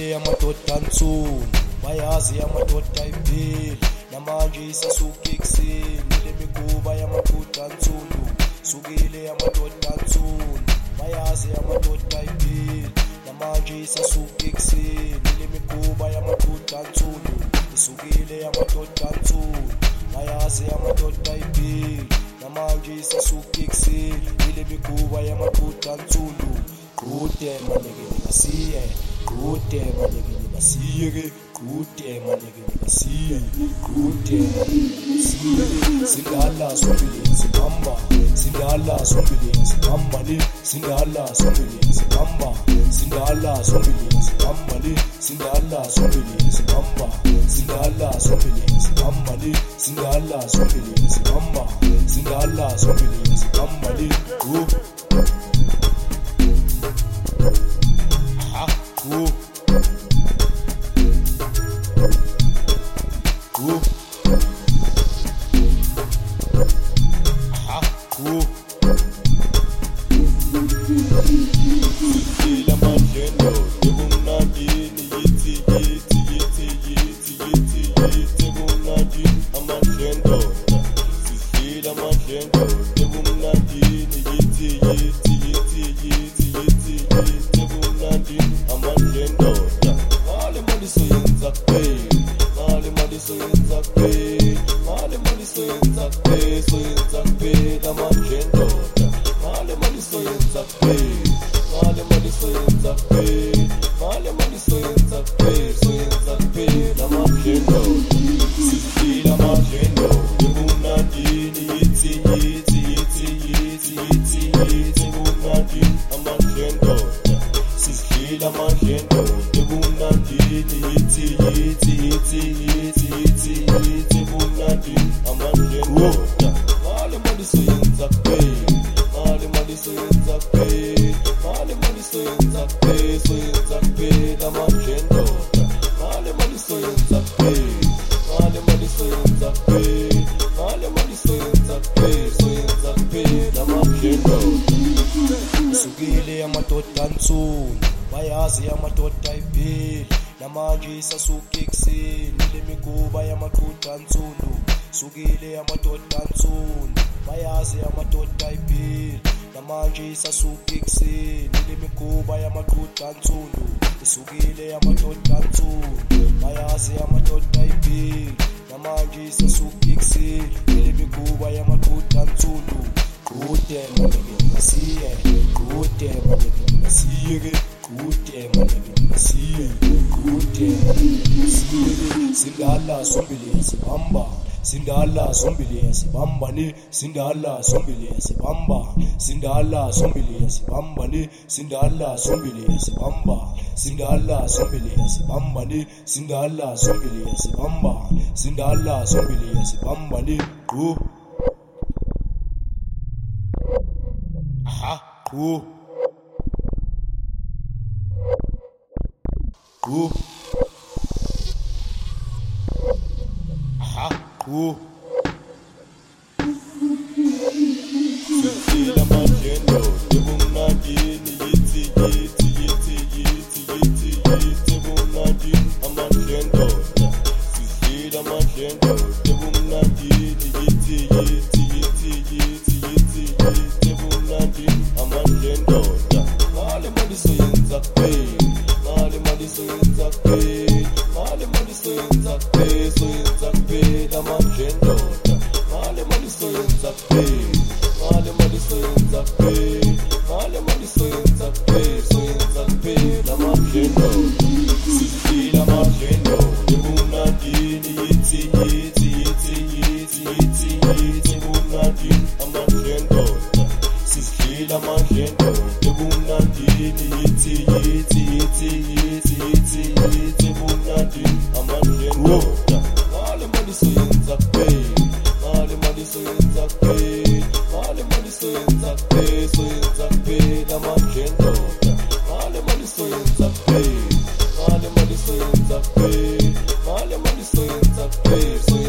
amadoda ansundu bayazi amadoda impilo namanje isasuka ekuseni le mikuba yamadoda ansundu sukile amadoda ansundu bayazi amadoda impilo namanje isasuka ekuseni le mikuba yamadoda ansundu isukile amadoda ansundu bayazi amadoda impilo namanje isasuka ekuseni le mikuba yamadoda ansundu kude manike ngasiye kude manike ngasiye kude manike ngasiye kude ngasiye sindala sombili sibamba sindala sombili sibamba ni sindala sombili sibamba sindala sombili sibamba ni sindala sombili sibamba sindala sombili sibamba ni sindala sombili sibamba sindala sombili sibamba ni sukile amadoda ansundu bayazi amadoda impilo namanje isasuka ekuseni le mikuba yamadoda ansundu sukile amadoda ansundu bayazi amadoda impilo namanje isasuka ekuseni le mikuba yamadoda ansundu isukile amadoda ansundu bayazi amadoda impilo namanje isasuka ekuseni le mikuba yamadoda ansundu kude manike ngasiye kude manike ngasiye kude manike ngasiye kude ngasiye sindala sombili sibamba sindala sombili sibamba ni sindala sombili sibamba sindala sombili sibamba ni sindala sombili sibamba sindala sombili sibamba ni sindala sombili sibamba sindala sombili sibamba ni Sila magendo, debunadini, yiti, debunadi, amagendo. Sila magendo, debunadini, yiti, debunadi, amagendo. Male mali soyenza pay, male mali soyenza pay, male mali soyenza pay, amagendo. Male mali soyenza pay. Male mali soyenza pay, male mali soyenza pay, la magendo, sila magendo, debunadini, yiti, debunadi, amagendo, sila magendo, debunadini, yiti, debunadi, amagendo, male mali soyenza pay, male mali soyenza pay. Male mali soyenza pay, la magendo. Male mali soyenza pay, male mali soyenza pay, male mali soyenza pay.